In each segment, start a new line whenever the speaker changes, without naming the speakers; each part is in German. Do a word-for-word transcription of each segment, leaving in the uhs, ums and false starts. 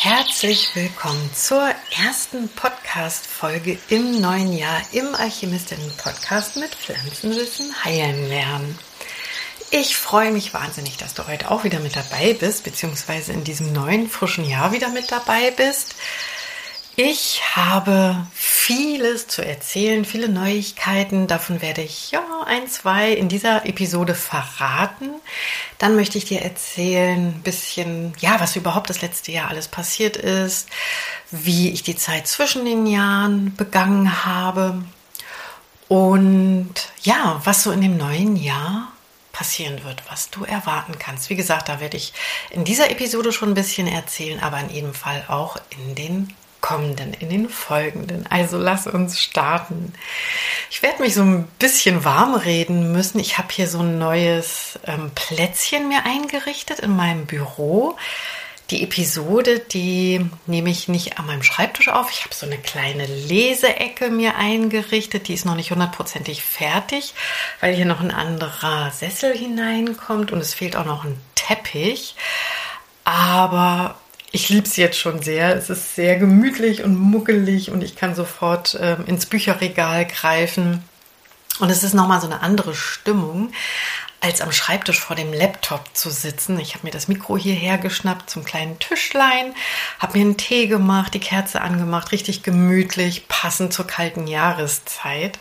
Herzlich willkommen zur ersten Podcast-Folge im neuen Jahr im Alchemistinnen-Podcast mit Pflanzenwissen heilen lernen. Ich freue mich wahnsinnig, dass du heute auch wieder mit dabei bist, beziehungsweise in diesem neuen, frischen Jahr wieder mit dabei bist. Ich habe vieles zu erzählen, viele Neuigkeiten. Davon werde ich ja ein, zwei in dieser Episode verraten. Dann möchte ich dir erzählen, ein bisschen, ja, was überhaupt das letzte Jahr alles passiert ist, wie ich die Zeit zwischen den Jahren begangen habe und ja, was so in dem neuen Jahr passieren wird, was du erwarten kannst. Wie gesagt, da werde ich in dieser Episode schon ein bisschen erzählen, aber in jedem Fall auch in den kommenden, in den folgenden. Also lass uns starten. Ich werde mich so ein bisschen warm reden müssen. Ich habe hier so ein neues ähm, Plätzchen mir eingerichtet in meinem Büro. Die Episode, die nehme ich nicht an meinem Schreibtisch auf. Ich habe so eine kleine Leseecke mir eingerichtet. Die ist noch nicht hundertprozentig fertig, weil hier noch ein anderer Sessel hineinkommt und es fehlt auch noch ein Teppich. Aber ich liebe es jetzt schon sehr. Es ist sehr gemütlich und muckelig und ich kann sofort ähm, ins Bücherregal greifen. Und es ist nochmal so eine andere Stimmung, als am Schreibtisch vor dem Laptop zu sitzen. Ich habe mir das Mikro hierher geschnappt zum kleinen Tischlein, habe mir einen Tee gemacht, die Kerze angemacht, richtig gemütlich, passend zur kalten Jahreszeit.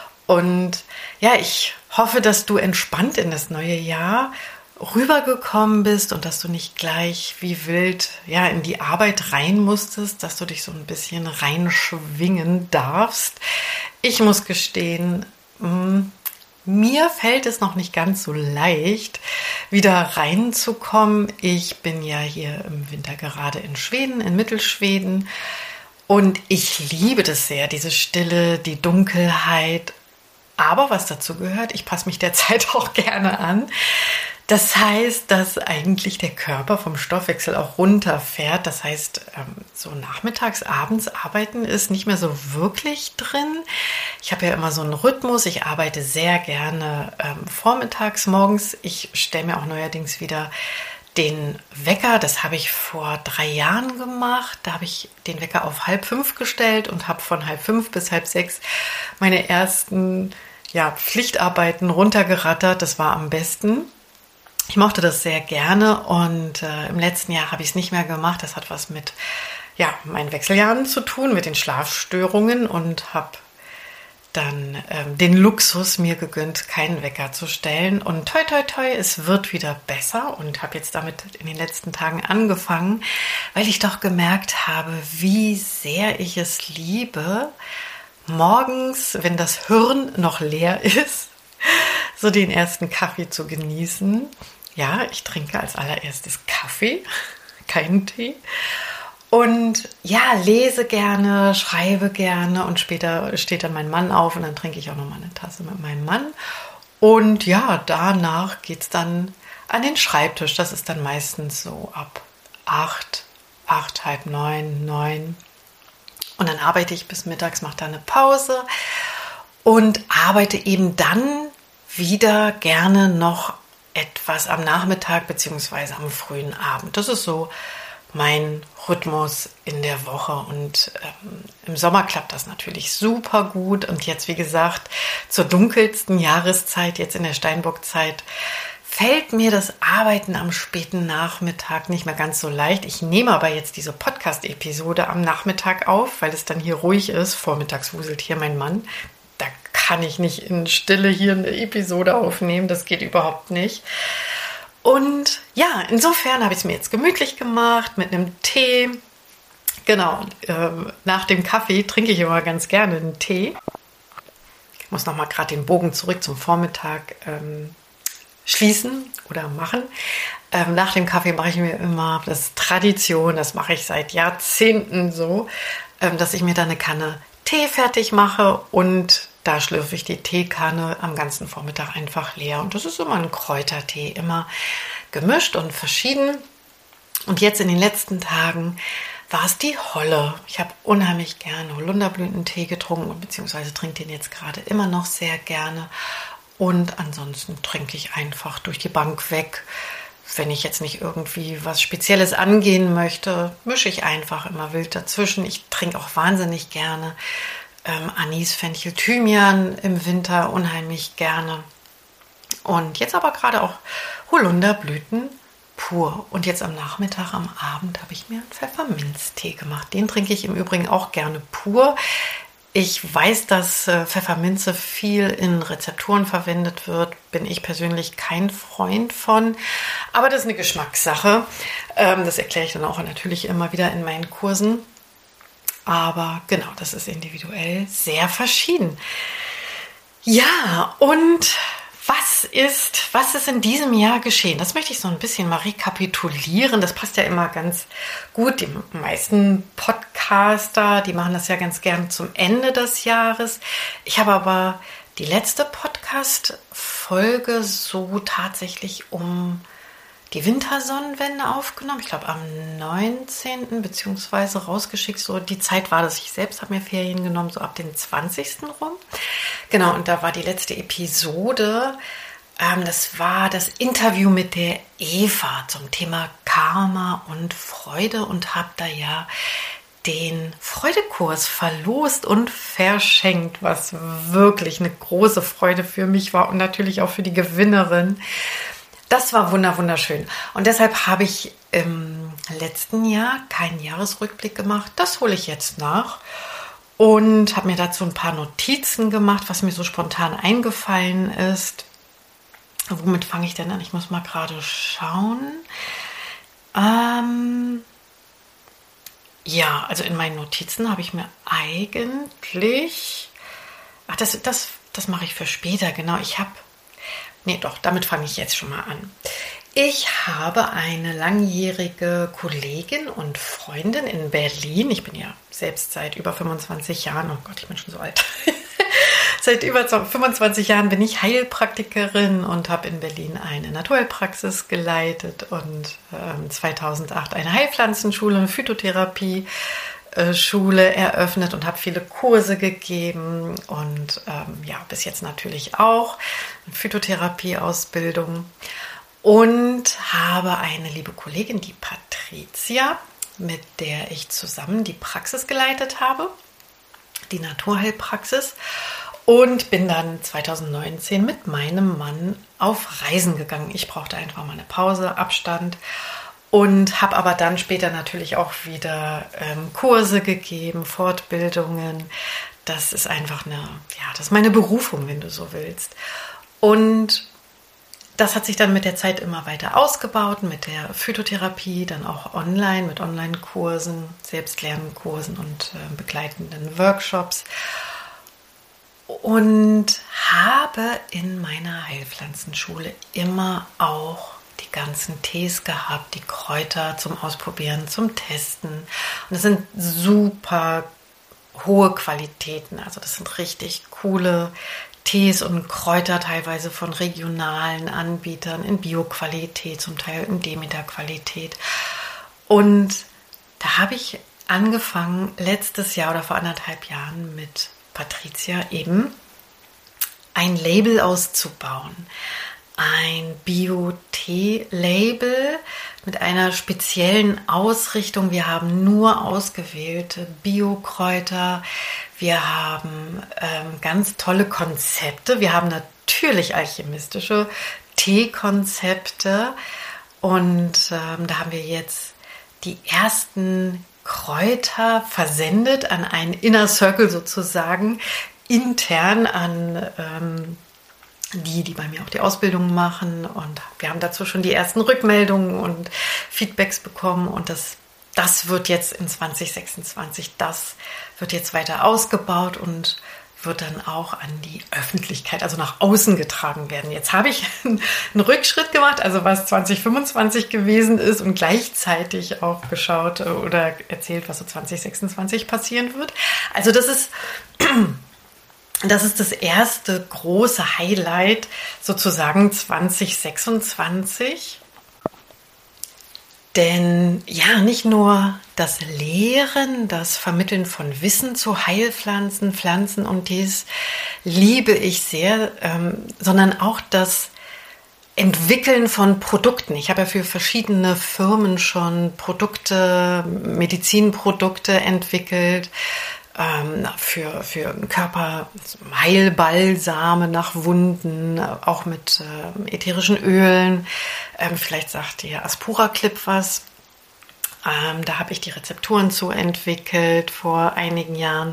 Und ja, ich hoffe, dass du entspannt in das neue Jahr rübergekommen bist und dass du nicht gleich wie wild ja in die Arbeit rein musstest, dass du dich so ein bisschen reinschwingen darfst. Ich muss gestehen, mh, mir fällt es noch nicht ganz so leicht, wieder reinzukommen. Ich bin ja hier im Winter gerade in Schweden, in Mittelschweden und ich liebe das sehr, diese Stille, die Dunkelheit. Aber was dazu gehört, ich passe mich derzeit auch gerne an. Das heißt, dass eigentlich der Körper vom Stoffwechsel auch runterfährt. Das heißt, so nachmittags, abends arbeiten ist nicht mehr so wirklich drin. Ich habe ja immer so einen Rhythmus. Ich arbeite sehr gerne ähm, vormittags, morgens. Ich stelle mir auch neuerdings wieder den Wecker. Das habe ich vor drei Jahren gemacht. Da habe ich den Wecker auf halb fünf gestellt und habe von halb fünf bis halb sechs meine ersten ja, Pflichtarbeiten runtergerattert. Das war am besten. Ich mochte das sehr gerne und äh, im letzten Jahr habe ich es nicht mehr gemacht. Das hat was mit ja, meinen Wechseljahren zu tun, mit den Schlafstörungen und habe dann ähm, den Luxus mir gegönnt, keinen Wecker zu stellen. Und toi, toi, toi, es wird wieder besser und habe jetzt damit in den letzten Tagen angefangen, weil ich doch gemerkt habe, wie sehr ich es liebe, morgens, wenn das Hirn noch leer ist, so den ersten Kaffee zu genießen. Ja, ich trinke als allererstes Kaffee, keinen Tee. Und ja, lese gerne, schreibe gerne und später steht dann mein Mann auf und dann trinke ich auch nochmal eine Tasse mit meinem Mann. Und ja, danach geht es dann an den Schreibtisch. Das ist dann meistens so ab acht, acht, halb neun, neun. Und dann arbeite ich bis mittags, mache da eine Pause und arbeite eben dann wieder gerne noch etwas am Nachmittag bzw. am frühen Abend. Das ist so mein Rhythmus in der Woche und ähm, im Sommer klappt das natürlich super gut und jetzt, wie gesagt, zur dunkelsten Jahreszeit, jetzt in der Steinbockzeit, fällt mir das Arbeiten am späten Nachmittag nicht mehr ganz so leicht. Ich nehme aber jetzt diese Podcast-Episode am Nachmittag auf, weil es dann hier ruhig ist. Vormittags wuselt hier mein Mann. Da kann ich nicht in Stille hier eine Episode aufnehmen. Das geht überhaupt nicht. Und ja, insofern habe ich es mir jetzt gemütlich gemacht mit einem Tee. Genau, äh, nach dem Kaffee trinke ich immer ganz gerne einen Tee. Ich muss nochmal gerade den Bogen zurück zum Vormittag ähm, schließen oder machen. Ähm, nach dem Kaffee mache ich mir immer, das ist Tradition, das mache ich seit Jahrzehnten so, ähm, dass ich mir da eine Kanne Tee fertig mache und da schlürfe ich die Teekanne am ganzen Vormittag einfach leer. Und das ist immer ein Kräutertee, immer gemischt und verschieden. Und jetzt in den letzten Tagen war es die Holle. Ich habe unheimlich gerne Holunderblütentee getrunken, beziehungsweise trinke den jetzt gerade immer noch sehr gerne. Und ansonsten trinke ich einfach durch die Bank weg wenn ich jetzt nicht irgendwie was Spezielles angehen möchte, mische ich einfach immer wild dazwischen. Ich trinke auch wahnsinnig gerne ähm, Anis, Fenchel, Thymian im Winter unheimlich gerne. Und jetzt aber gerade auch Holunderblüten pur. Und jetzt am Nachmittag, am Abend habe ich mir einen Pfefferminztee gemacht. Den trinke ich im Übrigen auch gerne pur. Ich weiß, dass äh, Pfefferminze viel in Rezepturen verwendet wird. Bin ich persönlich kein Freund von. Aber das ist eine Geschmackssache. Ähm, das erkläre ich dann auch natürlich immer wieder in meinen Kursen. Aber genau, das ist individuell sehr verschieden. Ja, und was ist, was ist in diesem Jahr geschehen? Das möchte ich so ein bisschen mal rekapitulieren. Das passt ja immer ganz gut. Die meisten Podcaster, die machen das ja ganz gern zum Ende des Jahres. Ich habe aber die letzte Podcast-Folge so tatsächlich um die Wintersonnenwende aufgenommen. Ich glaube am neunzehnten beziehungsweise rausgeschickt. So die Zeit war das. Ich selbst habe mir Ferien genommen, so ab dem zwanzigsten rum. Genau, und da war die letzte Episode. Ähm, das war das Interview mit der Eva zum Thema Karma und Freude und habe da ja den Freudekurs verlost und verschenkt, was wirklich eine große Freude für mich war und natürlich auch für die Gewinnerin. Das war wunderschön. Und deshalb habe ich im letzten Jahr keinen Jahresrückblick gemacht. Das hole ich jetzt nach und habe mir dazu ein paar Notizen gemacht, was mir so spontan eingefallen ist. Womit fange ich denn an? Ich muss mal gerade schauen. Ähm ja, also in meinen Notizen habe ich mir eigentlich... Ach, das, das, das mache ich für später, genau. Ich habe... Nee, doch, damit fange ich jetzt schon mal an. Ich habe eine langjährige Kollegin und Freundin in Berlin. Ich bin ja selbst seit über fünfundzwanzig Jahren, oh Gott, ich bin schon so alt. Seit über fünfundzwanzig Jahren bin ich Heilpraktikerin und habe in Berlin eine Naturheilpraxis geleitet und ähm, zweitausendacht eine Heilpflanzenschule, eine Phytotherapie Schule eröffnet und habe viele Kurse gegeben und ähm, ja, bis jetzt natürlich auch Phytotherapie-Ausbildung und habe eine liebe Kollegin, die Patricia, mit der ich zusammen die Praxis geleitet habe, die Naturheilpraxis, und bin dann zweitausendneunzehn mit meinem Mann auf Reisen gegangen. Ich brauchte einfach mal eine Pause, Abstand. Und habe aber dann später natürlich auch wieder ähm, Kurse gegeben, Fortbildungen. Das ist einfach eine, ja, das ist meine Berufung, wenn du so willst. Und das hat sich dann mit der Zeit immer weiter ausgebaut, mit der Phytotherapie, dann auch online, mit Online-Kursen, Selbstlernkursen und äh, begleitenden Workshops. Und habe in meiner Heilpflanzenschule immer auch die ganzen Tees gehabt, die Kräuter zum Ausprobieren, zum Testen. Und das sind super hohe Qualitäten. Also das sind richtig coole Tees und Kräuter, teilweise von regionalen Anbietern in Bio-Qualität, zum Teil in Demeter-Qualität. Und da habe ich angefangen, letztes Jahr oder vor anderthalb Jahren mit Patricia eben ein Label auszubauen. Ein Bio-Tee-Label mit einer speziellen Ausrichtung. Wir haben nur ausgewählte Bio-Kräuter. Wir haben ähm, ganz tolle Konzepte. Wir haben natürlich alchemistische Teekonzepte. Und ähm, da haben wir jetzt die ersten Kräuter versendet an einen Inner Circle sozusagen, intern an ähm, die, die bei mir auch die Ausbildung machen, und wir haben dazu schon die ersten Rückmeldungen und Feedbacks bekommen, und das, das wird jetzt in zwanzig sechsundzwanzig, das wird jetzt weiter ausgebaut und wird dann auch an die Öffentlichkeit, also nach außen getragen werden. Jetzt habe ich einen Rückschritt gemacht, also was zwanzig fünfundzwanzig gewesen ist, und gleichzeitig auch geschaut oder erzählt, was so zwanzig sechsundzwanzig passieren wird. Also das ist... Das ist das erste große Highlight sozusagen zwanzig sechsundzwanzig. Denn ja, nicht nur das Lehren, das Vermitteln von Wissen zu Heilpflanzen, Pflanzen und Tees liebe ich sehr, ähm, sondern auch das Entwickeln von Produkten. Ich habe ja für verschiedene Firmen schon Produkte, Medizinprodukte entwickelt, ähm, für, für Körperheilbalsame nach Wunden, auch mit äh, ätherischen Ölen. Ähm, vielleicht sagt dir Aspura Clip was. Ähm, da habe ich die Rezepturen zu entwickelt vor einigen Jahren.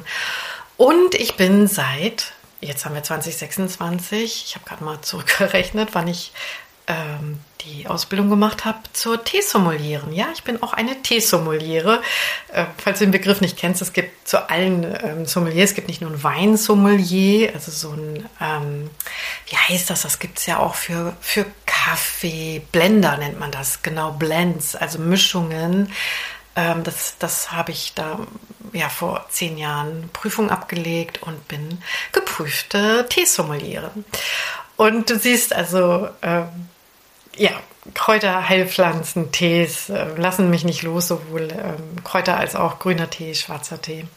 Und ich bin seit, jetzt haben wir zwanzig sechsundzwanzig, ich habe gerade mal zurückgerechnet, wann ich ähm, die Ausbildung gemacht habe zur Teesommeliere. Ja, ich bin auch eine Teesommeliere. Äh, falls du den Begriff nicht kennst, es gibt zu allen ähm, Sommeliers, es gibt nicht nur ein Weinsommelier, also so ein, ähm, wie heißt das, das gibt es ja auch für, für Kaffee, Blender nennt man das, genau, Blends, also Mischungen. Ähm, das das habe ich da ja vor zehn Jahren Prüfung abgelegt und bin geprüfte Teesommeliere. Und du siehst also, ähm, ja, Kräuter, Heilpflanzen, Tees äh, lassen mich nicht los, sowohl ähm, Kräuter als auch grüner Tee, schwarzer Tee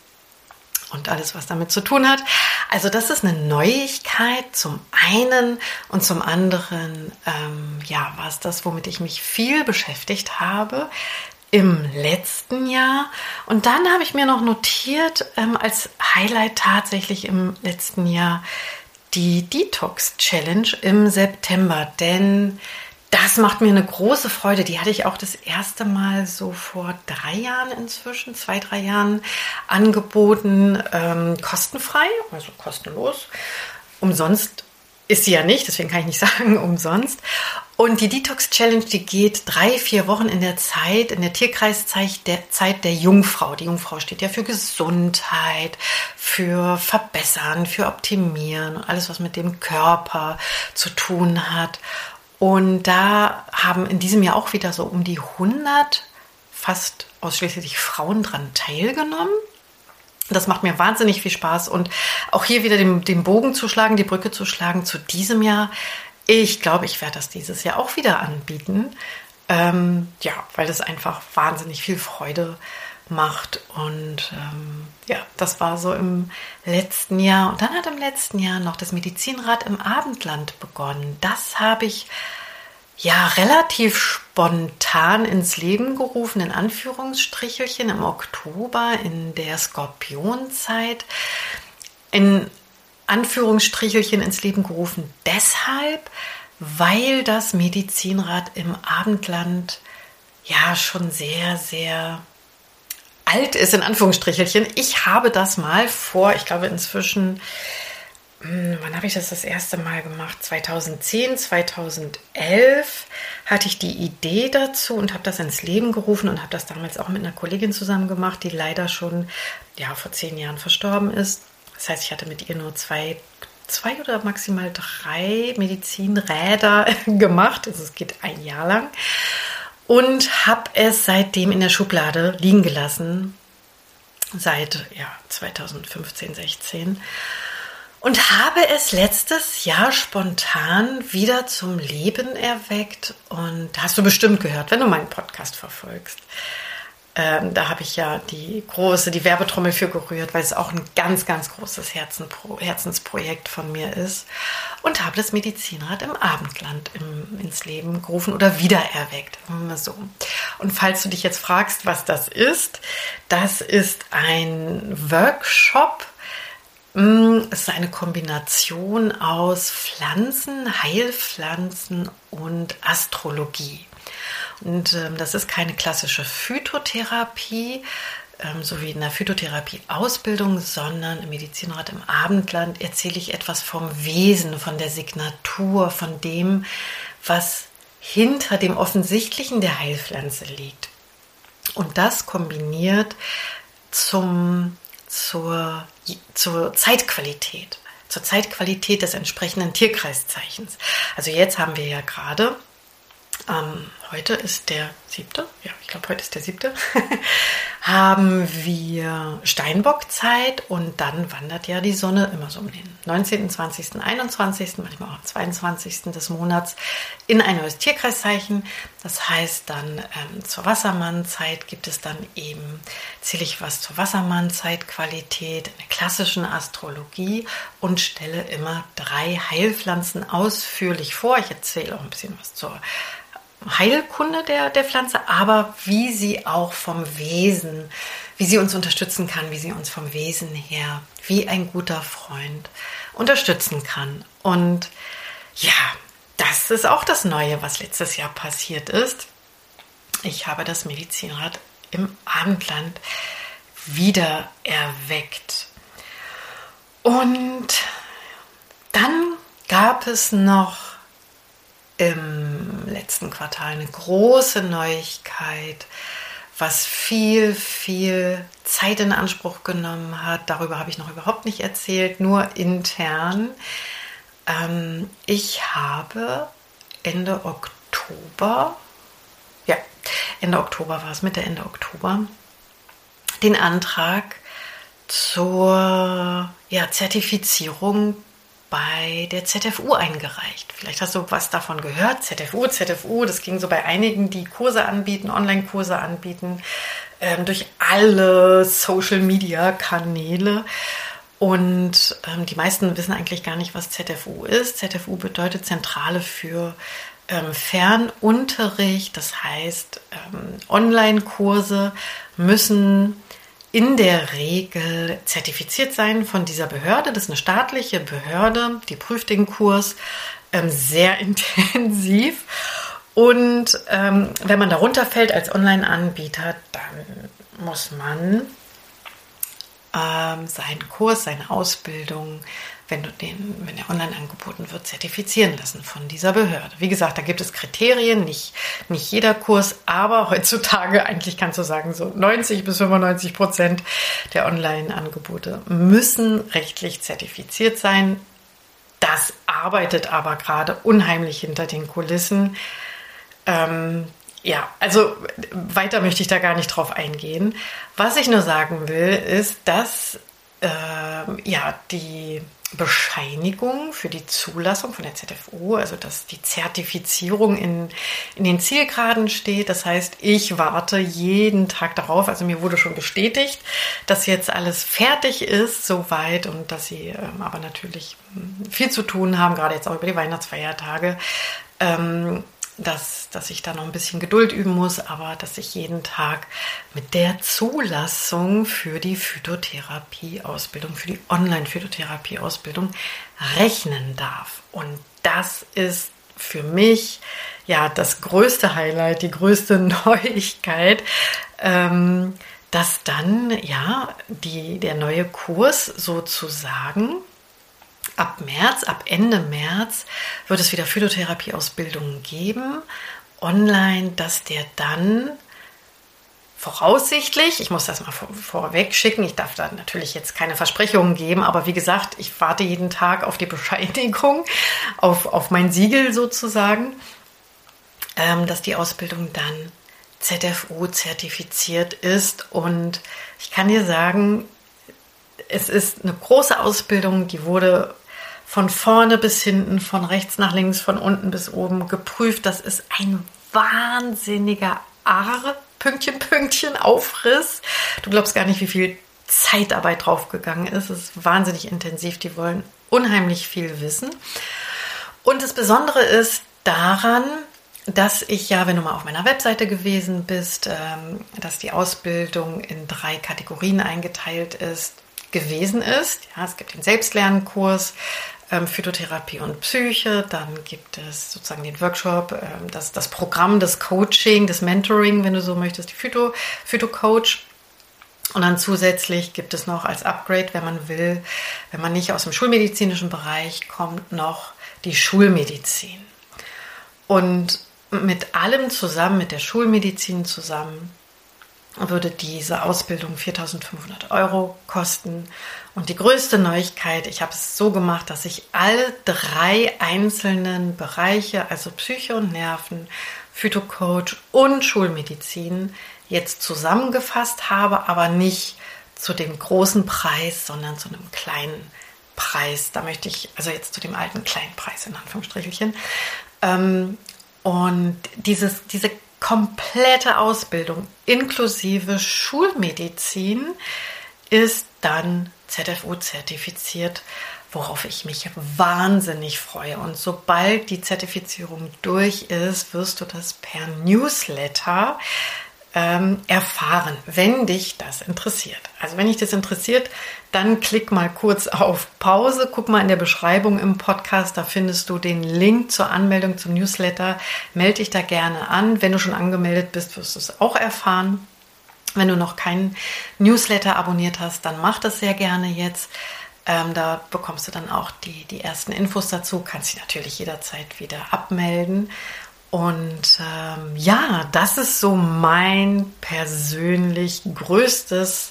und alles, was damit zu tun hat. Also das ist eine Neuigkeit zum einen und zum anderen, ähm, ja, war es das, womit ich mich viel beschäftigt habe im letzten Jahr. Und dann habe ich mir noch notiert, ähm, als Highlight tatsächlich im letzten Jahr die Detox Challenge im September, denn das macht mir eine große Freude. Die hatte ich auch das erste Mal so vor drei Jahren inzwischen, zwei, drei Jahren angeboten, ähm, kostenfrei, also kostenlos. Umsonst ist sie ja nicht, deswegen kann ich nicht sagen umsonst. Und die Detox Challenge, die geht drei, vier Wochen in der Zeit, in der Tierkreiszeit der Zeit der Jungfrau. Die Jungfrau steht ja für Gesundheit, für Verbessern, für Optimieren und alles, was mit dem Körper zu tun hat. Und da haben in diesem Jahr auch wieder so um die hundert, fast ausschließlich Frauen dran teilgenommen. Das macht mir wahnsinnig viel Spaß. Und auch hier wieder den, den Bogen zu schlagen, die Brücke zu schlagen zu diesem Jahr. Ich glaube, ich werde das dieses Jahr auch wieder anbieten. Ähm, ja, weil das einfach wahnsinnig viel Freude macht. Und ähm, ja, das war so im letzten Jahr. Und dann hat im letzten Jahr noch das Medizinrad im Abendland begonnen. Das habe ich ja relativ spontan ins Leben gerufen, in Anführungsstrichelchen, im Oktober, in der Skorpionzeit. In Anführungsstrichelchen ins Leben gerufen deshalb, weil das Medizinrad im Abendland ja schon sehr, sehr alt ist, in Anführungsstrichelchen. Ich habe das mal vor, ich glaube inzwischen, wann habe ich das das erste Mal gemacht? zweitausendzehn, zweitausendelf hatte ich die Idee dazu und habe das ins Leben gerufen und habe das damals auch mit einer Kollegin zusammen gemacht, die leider schon ja, vor zehn Jahren verstorben ist. Das heißt, ich hatte mit ihr nur zwei, zwei oder maximal drei Medizinräder gemacht. Also es geht ein Jahr lang. Und habe es seitdem in der Schublade liegen gelassen, seit ja, zweitausendfünfzehn, sechzehn. Und habe es letztes Jahr spontan wieder zum Leben erweckt. Und hast du bestimmt gehört, wenn du meinen Podcast verfolgst. Ähm, da habe ich ja die große, die Werbetrommel für gerührt, weil es auch ein ganz, ganz großes Herzenpro- Herzensprojekt von mir ist. Und habe das Medizinrad im Abendland im, ins Leben gerufen oder wiedererweckt. So. Und falls du dich jetzt fragst, was das ist, das ist ein Workshop. Es ist eine Kombination aus Pflanzen, Heilpflanzen und Astrologie. Und ähm, das ist keine klassische Phytotherapie, ähm, so wie in der Phytotherapie-Ausbildung, sondern im Medizinrad im Abendland erzähle ich etwas vom Wesen, von der Signatur, von dem, was hinter dem Offensichtlichen der Heilpflanze liegt. Und das kombiniert zum, zur, zur Zeitqualität, zur Zeitqualität des entsprechenden Tierkreiszeichens. Also jetzt haben wir ja gerade am heute ist der siebte, ja, ich glaube, heute ist der siebte, haben wir Steinbockzeit und dann wandert ja die Sonne immer so um den neunzehnten, zwanzigsten, einundzwanzigsten, manchmal auch am zweiundzwanzigsten des Monats in ein neues Tierkreiszeichen. Das heißt dann ähm, zur Wassermannzeit gibt es dann eben, zähle ich was zur Wassermannzeitqualität in der klassischen Astrologie und stelle immer drei Heilpflanzen ausführlich vor. Ich erzähle auch ein bisschen was zur Heilkunde der, der Pflanze, aber wie sie auch vom Wesen, wie sie uns unterstützen kann, wie sie uns vom Wesen her, wie ein guter Freund unterstützen kann. Und ja, das ist auch das Neue, was letztes Jahr passiert ist. Ich habe das Medizinrad im Abendland wieder erweckt. Und dann gab es noch im letzten Quartal eine große Neuigkeit, was viel, viel Zeit in Anspruch genommen hat. Darüber habe ich noch überhaupt nicht erzählt, nur intern. Ähm, ich habe Ende Oktober, ja, Ende Oktober war es, Mitte, Ende Oktober, den Antrag zur ja, Zertifizierung bei der Z F U eingereicht. Vielleicht hast du was davon gehört. Z F U, Z F U, das ging so bei einigen, die Kurse anbieten, Online-Kurse anbieten, ähm, durch alle Social-Media-Kanäle. Und ähm, die meisten wissen eigentlich gar nicht, was Z F U ist. Z F U bedeutet Zentrale für ähm, Fernunterricht. Das heißt, ähm, Online-Kurse müssen in der Regel zertifiziert sein von dieser Behörde. Das ist eine staatliche Behörde, die prüft den Kurs ähm, sehr intensiv. Und ähm, wenn man darunter fällt als Online-Anbieter, dann muss man ähm, seinen Kurs, seine Ausbildung, wenn, du den, wenn der online angeboten wird, zertifizieren lassen von dieser Behörde. Wie gesagt, da gibt es Kriterien, nicht, nicht jeder Kurs, aber heutzutage eigentlich kannst du sagen, so neunzig bis fünfundneunzig Prozent der Online-Angebote müssen rechtlich zertifiziert sein. Das arbeitet aber gerade unheimlich hinter den Kulissen. Ähm, ja, also weiter möchte ich da gar nicht drauf eingehen. Was ich nur sagen will, ist, dass äh, ja, die Bescheinigung für die Zulassung von der Z F U, also dass die Zertifizierung in, in den Zielgeraden steht. Das heißt, ich warte jeden Tag darauf, also mir wurde schon bestätigt, dass jetzt alles fertig ist soweit und dass sie ähm, aber natürlich viel zu tun haben, gerade jetzt auch über die Weihnachtsfeiertage, ähm, dass, dass ich da noch ein bisschen Geduld üben muss, aber dass ich jeden Tag mit der Zulassung für die Phytotherapie-Ausbildung, für die Online-Phytotherapie-Ausbildung rechnen darf. Und das ist für mich ja das größte Highlight, die größte Neuigkeit, ähm, dass dann ja die, der neue Kurs sozusagen ab März, ab Ende März wird es wieder Phytotherapie-Ausbildungen geben, online, dass der dann voraussichtlich, ich muss das mal vor, vorweg schicken, ich darf da natürlich jetzt keine Versprechungen geben, aber wie gesagt, ich warte jeden Tag auf die Bescheinigung, auf, auf mein Siegel sozusagen, ähm, dass die Ausbildung dann Z F U zertifiziert ist. Und ich kann dir sagen, es ist eine große Ausbildung, die wurde von vorne bis hinten, von rechts nach links, von unten bis oben geprüft. Das ist ein wahnsinniger Ar, Pünktchen, Pünktchen, Aufriss. Du glaubst gar nicht, wie viel Zeitarbeit draufgegangen ist. Es ist wahnsinnig intensiv. Die wollen unheimlich viel wissen. Und das Besondere ist daran, dass ich ja, wenn du mal auf meiner Webseite gewesen bist, ähm, dass die Ausbildung in drei Kategorien eingeteilt ist, gewesen ist. Ja, es gibt den Selbstlernkurs, ähm, Phytotherapie und Psyche, dann gibt es sozusagen den Workshop, ähm, das, das Programm, das Coaching, das Mentoring, wenn du so möchtest, die Phyto, Phyto-Coach. Und dann zusätzlich gibt es noch als Upgrade, wenn man will, wenn man nicht aus dem schulmedizinischen Bereich kommt, noch die Schulmedizin. Und mit allem zusammen, mit der Schulmedizin zusammen, würde diese Ausbildung viertausendfünfhundert Euro kosten. Und die größte Neuigkeit, ich habe es so gemacht, dass ich alle drei einzelnen Bereiche, also Psyche und Nerven, Phytocoach und Schulmedizin, jetzt zusammengefasst habe, aber nicht zu dem großen Preis, sondern zu einem kleinen Preis. Da möchte ich, also jetzt zu dem alten kleinen Preis in Anführungsstrichelchen. Und dieses, diese komplette Ausbildung inklusive Schulmedizin ist dann Z F U-zertifiziert, worauf ich mich wahnsinnig freue. Und sobald die Zertifizierung durch ist, wirst du das per Newsletter ähm, erfahren, wenn dich das interessiert. Also wenn dich das interessiert, dann klick mal kurz auf Pause, guck mal in der Beschreibung im Podcast, da findest du den Link zur Anmeldung zum Newsletter. Melde dich da gerne an. Wenn du schon angemeldet bist, wirst du es auch erfahren. Wenn du noch keinen Newsletter abonniert hast, dann mach das sehr gerne jetzt. Ähm, da bekommst du dann auch die, die ersten Infos dazu, kannst dich natürlich jederzeit wieder abmelden. Und ähm, ja, das ist so mein persönlich größtes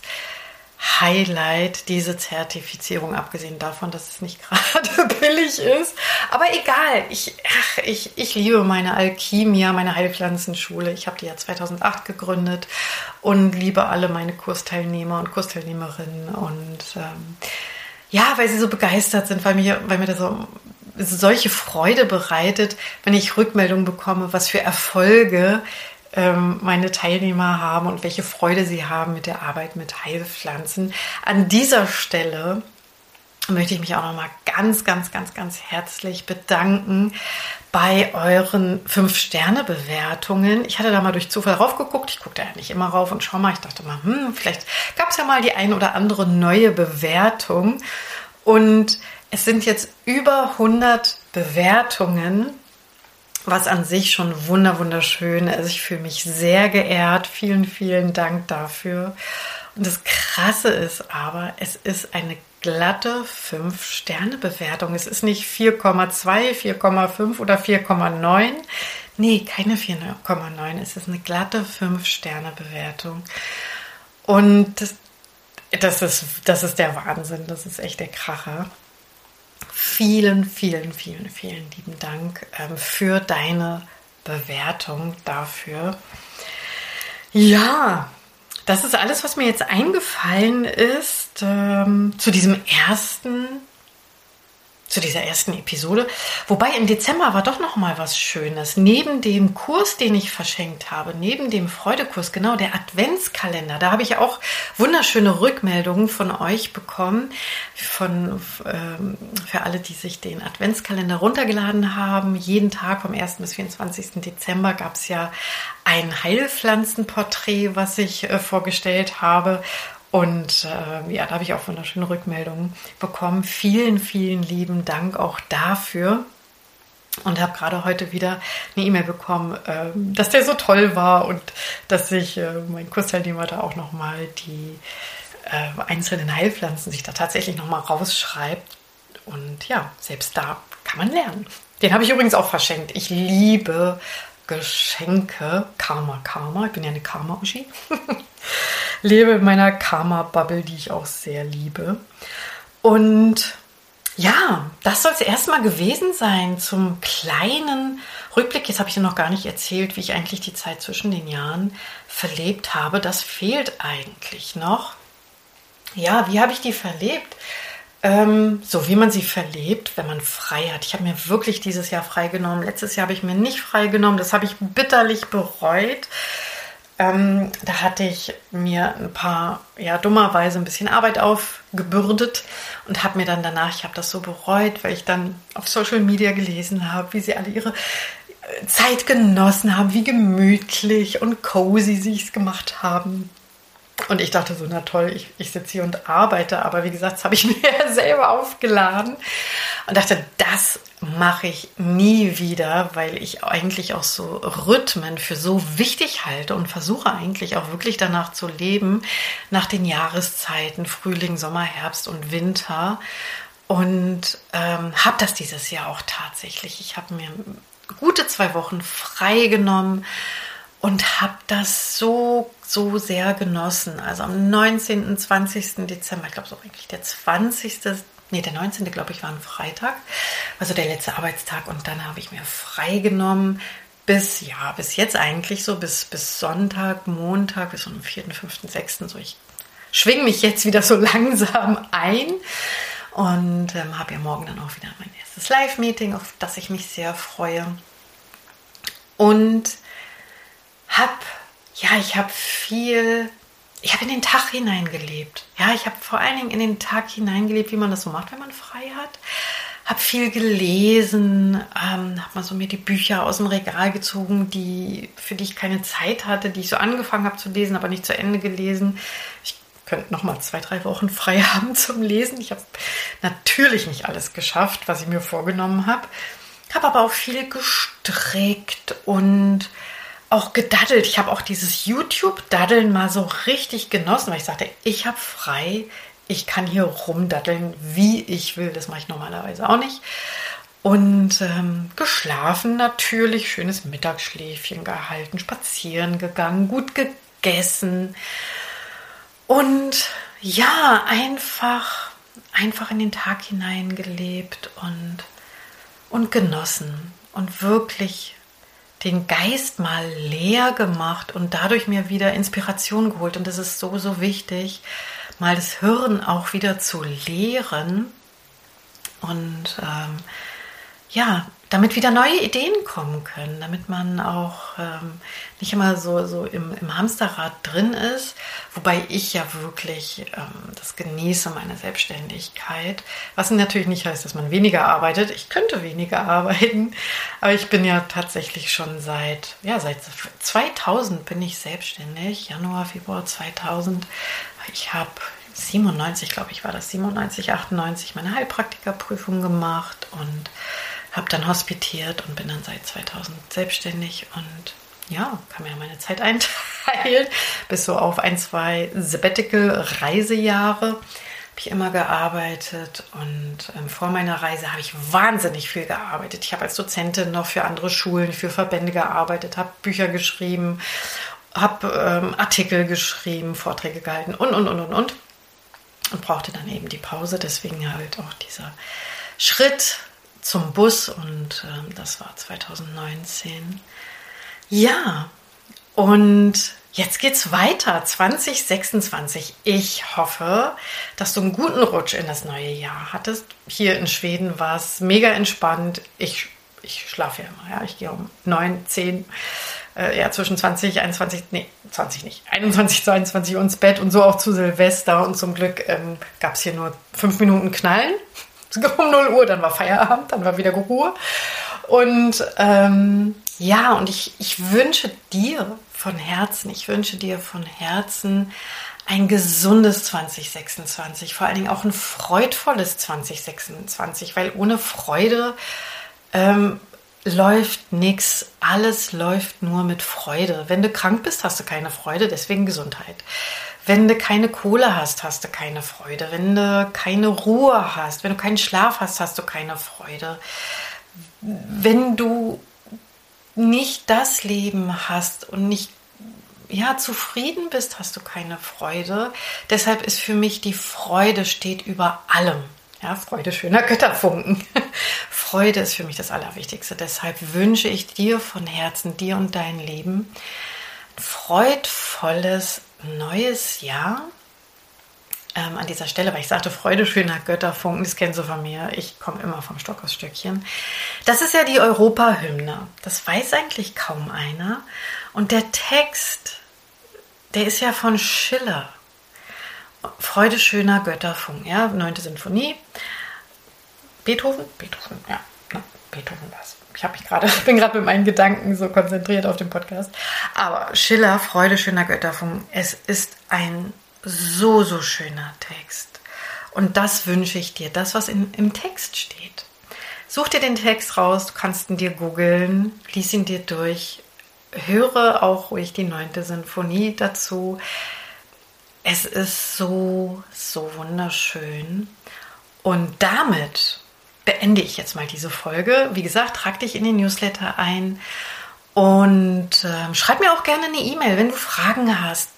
Highlight, diese Zertifizierung, abgesehen davon, dass es nicht gerade billig ist. Aber egal, ich, ach, ich, ich liebe meine Alchimia, meine Heilpflanzenschule. Ich habe die ja zweitausendacht gegründet und liebe alle meine Kursteilnehmer und Kursteilnehmerinnen. Und ähm, ja, weil sie so begeistert sind, weil mir, weil mir das so solche Freude bereitet, wenn ich Rückmeldungen bekomme, was für Erfolge ähm, meine Teilnehmer haben und welche Freude sie haben mit der Arbeit mit Heilpflanzen. An dieser Stelle möchte ich mich auch nochmal ganz, ganz, ganz, ganz herzlich bedanken bei euren fünf Sterne Bewertungen. Ich hatte da mal durch Zufall raufgeguckt. Ich gucke da ja nicht immer rauf und schau mal. Ich dachte mal, hm, vielleicht gab es ja mal die ein oder andere neue Bewertung. Und es sind jetzt über hundert Bewertungen, was an sich schon wunder wunderschön ist. Ich fühle mich sehr geehrt. Vielen, vielen Dank dafür. Und das Krasse ist aber, es ist eine glatte fünf Sterne Bewertung. Es ist nicht vier Komma zwei, vier Komma fünf oder vier Komma neun. Nee, keine vier Komma neun. Es ist eine glatte fünf Sterne Bewertung. Und das, das, ist, das ist der Wahnsinn. Das ist echt der Kracher. Vielen, vielen, vielen, vielen lieben Dank ähm, für deine Bewertung dafür. Ja, das ist alles, was mir jetzt eingefallen ist ähm, zu diesem ersten, zu dieser ersten Episode. Wobei im Dezember war doch noch mal was Schönes. Neben dem Kurs, den ich verschenkt habe, neben dem Freudekurs, genau, der Adventskalender, da habe ich auch wunderschöne Rückmeldungen von euch bekommen, von, ähm, für alle, die sich den Adventskalender runtergeladen haben. Jeden Tag vom ersten bis vierundzwanzigsten Dezember gab es ja ein Heilpflanzenporträt, was ich äh, vorgestellt habe. Und äh, ja, da habe ich auch wunderschöne Rückmeldungen bekommen. Vielen, vielen lieben Dank auch dafür. Und habe gerade heute wieder eine E-Mail bekommen, äh, dass der so toll war und dass sich äh, mein Kursteilnehmer da auch nochmal die äh, einzelnen Heilpflanzen sich da tatsächlich nochmal rausschreibt. Und ja, selbst da kann man lernen. Den habe ich übrigens auch verschenkt. Ich liebe Geschenke. Karma, Karma. Ich bin ja eine Karma-Uschi. Lebe in meiner Karma-Bubble, die ich auch sehr liebe. Und ja, das soll es erstmal gewesen sein zum kleinen Rückblick. Jetzt habe ich dir noch gar nicht erzählt, wie ich eigentlich die Zeit zwischen den Jahren verlebt habe. Das fehlt eigentlich noch. Ja, wie habe ich die verlebt? Ähm, so wie man sie verlebt, wenn man frei hat. Ich habe mir wirklich dieses Jahr freigenommen. Letztes Jahr habe ich mir nicht freigenommen. Das habe ich bitterlich bereut. Ähm, da hatte ich mir ein paar, ja, dummerweise ein bisschen Arbeit aufgebürdet und habe mir dann danach, ich habe das so bereut, weil ich dann auf Social Media gelesen habe, wie sie alle ihre Zeit genossen haben, wie gemütlich und cozy sie es gemacht haben. Und ich dachte so, na toll, ich, ich sitze hier und arbeite, aber wie gesagt, das habe ich mir selber aufgeladen und dachte, das mache ich nie wieder, weil ich eigentlich auch so Rhythmen für so wichtig halte und versuche eigentlich auch wirklich danach zu leben, nach den Jahreszeiten, Frühling, Sommer, Herbst und Winter. Und ähm, habe das dieses Jahr auch tatsächlich. Ich habe mir gute zwei Wochen frei genommen und habe das so so sehr genossen. Also am neunzehnten, zwanzigsten Dezember, ich glaube so eigentlich der zwanzigste Nee, der neunzehnte glaube ich, war ein Freitag, also der letzte Arbeitstag, und dann habe ich mir frei genommen bis, ja, bis jetzt eigentlich so, bis, bis Sonntag, Montag, bis am vierten, fünften, sechsten so. Ich schwinge mich jetzt wieder so langsam ein und ähm, habe ja morgen dann auch wieder mein erstes Live-Meeting, auf das ich mich sehr freue. Und habe, ja, ich habe viel... Ich habe in den Tag hineingelebt. Ja, ich habe vor allen Dingen in den Tag hineingelebt, wie man das so macht, wenn man frei hat. Habe viel gelesen, ähm, habe mal so mir die Bücher aus dem Regal gezogen, die, für die ich keine Zeit hatte, die ich so angefangen habe zu lesen, aber nicht zu Ende gelesen. Ich könnte noch mal zwei, drei Wochen frei haben zum Lesen. Ich habe natürlich nicht alles geschafft, was ich mir vorgenommen habe. Habe aber auch viel gestrickt und auch gedaddelt. Ich habe auch dieses YouTube-Daddeln mal so richtig genossen, weil ich sagte, ich habe frei, ich kann hier rumdaddeln, wie ich will. Das mache ich normalerweise auch nicht. Und ähm, geschlafen natürlich, schönes Mittagsschläfchen gehalten, spazieren gegangen, gut gegessen. Und ja, einfach, einfach in den Tag hineingelebt und, und genossen und wirklich den Geist mal leer gemacht und dadurch mir wieder Inspiration geholt. Und das ist so, so wichtig, mal das Hirn auch wieder zu leeren und ähm, ja, damit wieder neue Ideen kommen können, damit man auch ähm, nicht immer so, so im, im Hamsterrad drin ist, wobei ich ja wirklich ähm, das genieße, meine Selbstständigkeit, was natürlich nicht heißt, dass man weniger arbeitet. Ich könnte weniger arbeiten, aber ich bin ja tatsächlich schon seit, ja, seit zweitausend bin ich selbstständig, Januar, Februar zweitausend. Ich habe siebenundneunzig, glaube ich, war das, siebenundneunzig, achtundneunzig meine Heilpraktikerprüfung gemacht und habe dann hospitiert und bin dann seit zweitausend selbstständig und ja, kann mir meine Zeit einteilen. Bis so auf ein, zwei Sabbatical-Reisejahre habe ich immer gearbeitet und ähm, vor meiner Reise habe ich wahnsinnig viel gearbeitet. Ich habe als Dozentin noch für andere Schulen, für Verbände gearbeitet, habe Bücher geschrieben, habe ähm, Artikel geschrieben, Vorträge gehalten und, und, und, und, und. Und brauchte dann eben die Pause, deswegen halt auch dieser Schritt zum Bus und ähm, das war zweitausendneunzehn. Ja, und jetzt geht's weiter, zwanzig sechsundzwanzig. Ich hoffe, dass du einen guten Rutsch in das neue Jahr hattest. Hier in Schweden war es mega entspannt. Ich, ich schlafe ja immer, ja. Ich gehe um neun, zehn, äh, ja, zwischen zwanzig, einundzwanzig, nee, zwanzig nicht, einundzwanzig, zweiundzwanzig Uhr ins Bett und so auch zu Silvester. Und zum Glück ähm, gab es hier nur fünf Minuten Knallen. Um null Uhr, dann war Feierabend, dann war wieder Ruhe. Und ähm, ja, und ich, ich wünsche dir von Herzen, ich wünsche dir von Herzen ein gesundes zwanzig sechsundzwanzig, vor allen Dingen auch ein freudvolles zwanzig sechsundzwanzig, weil ohne Freude ähm, läuft nichts, alles läuft nur mit Freude. Wenn du krank bist, hast du keine Freude, deswegen Gesundheit. Wenn du keine Kohle hast, hast du keine Freude. Wenn du keine Ruhe hast, wenn du keinen Schlaf hast, hast du keine Freude. Wenn du nicht das Leben hast und nicht ja, zufrieden bist, hast du keine Freude. Deshalb ist für mich die Freude steht über allem. Ja, Freude, schöner Götterfunken. Freude ist für mich das Allerwichtigste. Deshalb wünsche ich dir von Herzen, dir und dein Leben, ein freudvolles neues Jahr. Ähm, an dieser Stelle, weil ich sagte, Freude, schöner Götterfunken, das kennst du von mir. Ich komme immer vom Stock aus Stöckchen. Das ist ja die Europahymne. Das weiß eigentlich kaum einer. Und der Text, der ist ja von Schiller. Freude, schöner Götterfunken. Ja, neunte Sinfonie. Beethoven? Beethoven, ja. Na, Beethoven war es. Ich habe mich gerade, bin gerade mit meinen Gedanken so konzentriert auf den Podcast. Aber Schiller, Freude, schöner Götterfunken. Es ist ein so, so schöner Text. Und das wünsche ich dir, das, was in, im Text steht. Such dir den Text raus, du kannst ihn dir googeln, lies ihn dir durch, höre auch ruhig die neunte Sinfonie dazu. Es ist so, so wunderschön. Und damit beende ich jetzt mal diese Folge. Wie gesagt, trag dich in den Newsletter ein und äh, schreib mir auch gerne eine E-Mail, wenn du Fragen hast.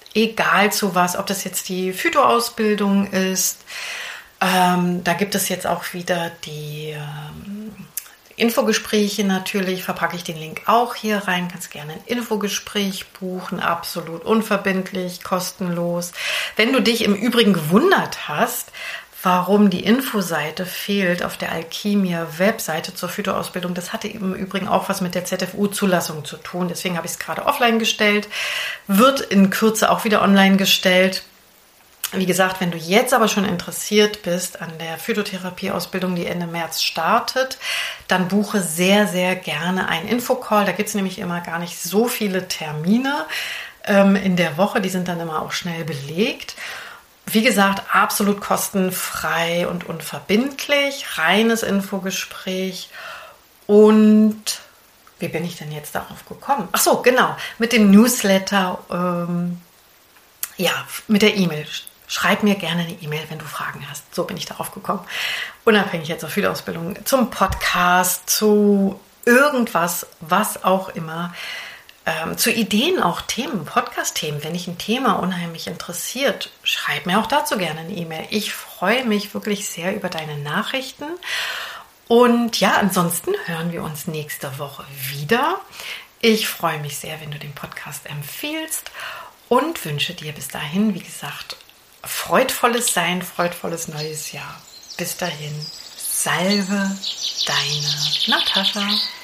egal zu was, ob das jetzt die Phytoausbildung ist. Ähm, da gibt es jetzt auch wieder die ähm, Infogespräche natürlich, verpacke ich den Link auch hier rein, kannst gerne ein Infogespräch buchen, absolut unverbindlich, kostenlos. Wenn du dich im Übrigen gewundert hast, warum die Infoseite fehlt auf der Alchemia Webseite zur Phytoausbildung, das hatte im Übrigen auch was mit der Z F U-Zulassung zu tun, deswegen habe ich es gerade offline gestellt, wird in Kürze auch wieder online gestellt. Wie gesagt, wenn du jetzt aber schon interessiert bist an der Phytotherapie-Ausbildung, die Ende März startet, dann buche sehr, sehr gerne einen Infocall. Da gibt es nämlich immer gar nicht so viele Termine ähm, in der Woche. Die sind dann immer auch schnell belegt. Wie gesagt, absolut kostenfrei und unverbindlich. Reines Infogespräch. Und wie bin ich denn jetzt darauf gekommen? Ach so, genau, mit dem Newsletter, ähm, ja, mit der E-Mail. Schreib mir gerne eine E-Mail, wenn du Fragen hast. So bin ich darauf gekommen. Unabhängig jetzt auf Phytoausbildung, zum Podcast, zu irgendwas, was auch immer. Ähm, zu Ideen auch, Themen, Podcast-Themen. Wenn dich ein Thema unheimlich interessiert, schreib mir auch dazu gerne eine E-Mail. Ich freue mich wirklich sehr über deine Nachrichten. Und ja, ansonsten hören wir uns nächste Woche wieder. Ich freue mich sehr, wenn du den Podcast empfiehlst und wünsche dir bis dahin, wie gesagt, freudvolles Sein, freudvolles neues Jahr. Bis dahin, salve deine Natascha.